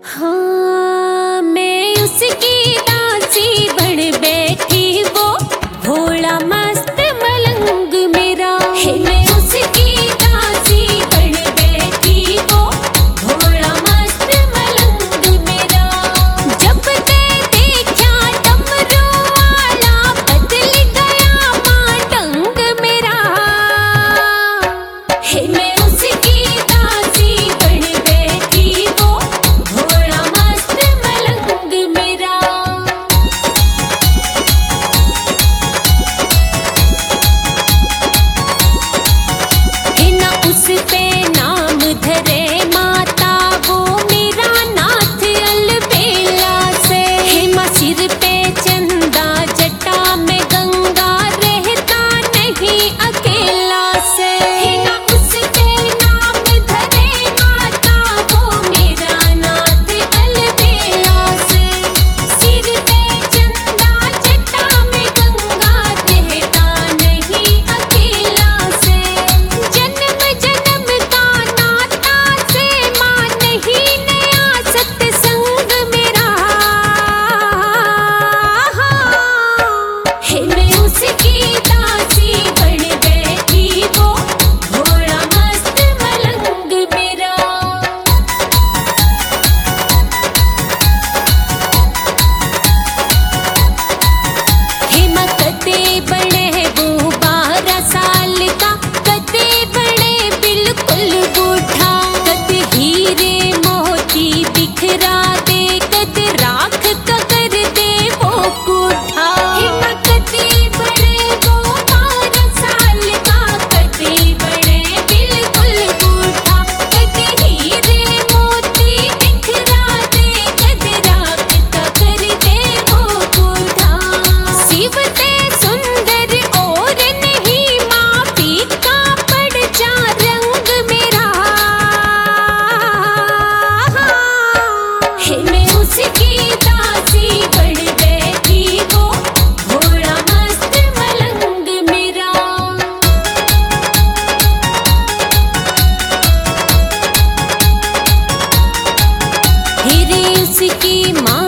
हाँ, मैं उसकी दासी बन बैठी, वो भोला मस्त मलंग मेरा है। मैं उसकी दासी बन बैठी, वो भोला मस्त मलंग मेरा। जब ते देखा डमरू वाला, बदल गया मातंग मेरा है। मैं उसकी दासी बन बैठी, वो भोला मस्त मलंग मेरा। है ना उस पे नाम धरे माता, वो मेरा नाथ अलबेला से। है माँ सिर पे चंदा, जटा में गंगा, रहता नहीं अकेला से। है ना उस पे नाम धरे माता, वो मेरा नाथ अलबेला से। सिर पे चंदा, जटा में गंगा, रहता नहीं अकेला से। जन्म जन्म का नाता से माँ, नहीं नया सत्संग मेरा है। मैं उसकी दासी बन बैठी, वो भोला मस्त मलंग मेरा। हे माँ कते बड़े वो 12 साल का, कते बड़े बिल्कुल बूढ़ा। कते हीरे मोती बिखरा दे, कते राख का कर दे वो कूठा। हे माँ कते बड़े वो 12 साल का, कते बड़े बिल्कुल बूढ़ा। कते हीरे मोती बिखरा दे, कते राख का कर दे वो कूठा। शिव ते सुंदर और नहीं माँ, फीका पड़ जा रंग मेरा है। मैं उसकी दासी बन बैठी, वो भोला मस्त मलंग मेरा। हिरे उसकी माँ